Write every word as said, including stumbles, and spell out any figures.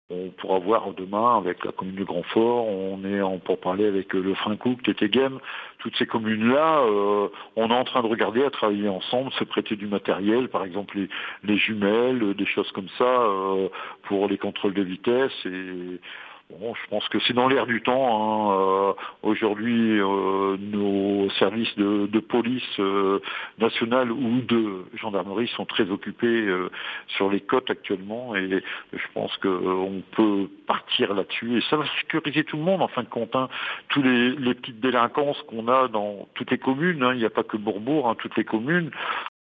On pourra voir demain avec la commune de Grandfort, on est en pourparlers avec le Frincouc, Tétéghem, toutes ces communes-là, euh, on est en train de regarder à travailler ensemble, se prêter du matériel, par exemple les, les jumelles, des choses comme ça, euh, pour les contrôles de vitesse. Et bon, je pense que c'est dans l'air du temps. Hein. Euh, aujourd'hui, euh, nos services de, de police euh, nationale ou de gendarmerie sont très occupés euh, sur les côtes actuellement, et je pense qu'on peut partir là-dessus et ça va sécuriser tout le monde en fin de compte. Hein. Tous les, les petites délinquances qu'on a dans toutes les communes, hein, il n'y a pas que Bourbourg, hein, toutes les communes.